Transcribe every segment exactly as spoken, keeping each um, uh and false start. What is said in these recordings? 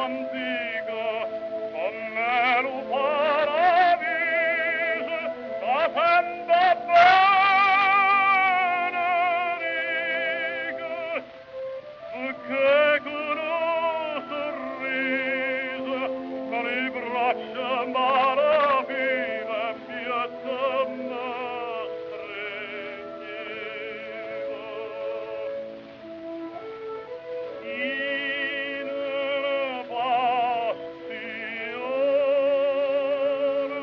antica, come lo paradiso, da sempre benedica, che con un sorriso, le braccia maraville, piazza in passione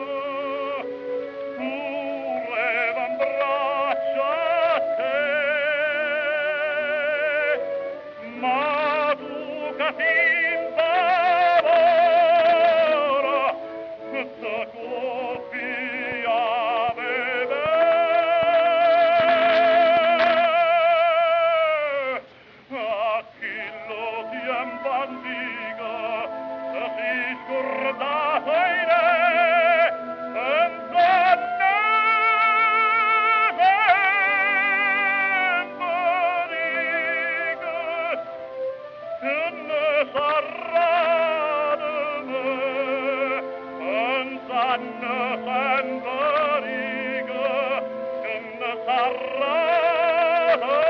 correvan braccia a te, ma tu che fin favora da coppia beve bandiga, se si scordato in me, senza ne sembariga, che ne sarà di me, senza ne sembariga, che ne sarà di me.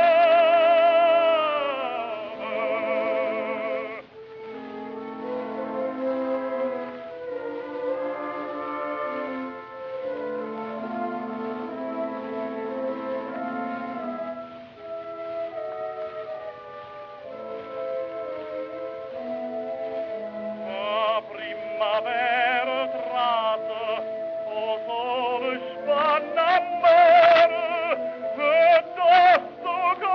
Primavera tratta, o sole spanna a mare, e tosto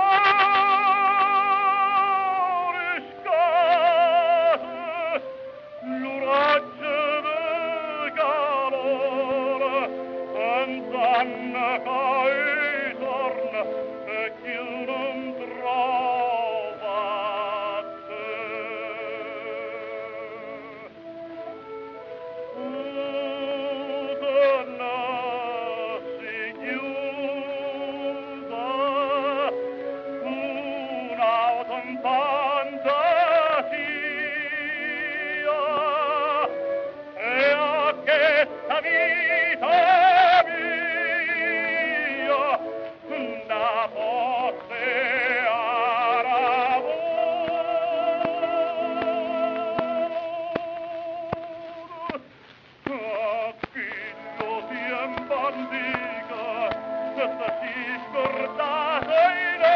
cuore scade, l'uraggio del calore, senza ne che torna, e chi non trova te. Fantasia e a questa vita mia una forte aravur figlio di un bandiga che si scordato in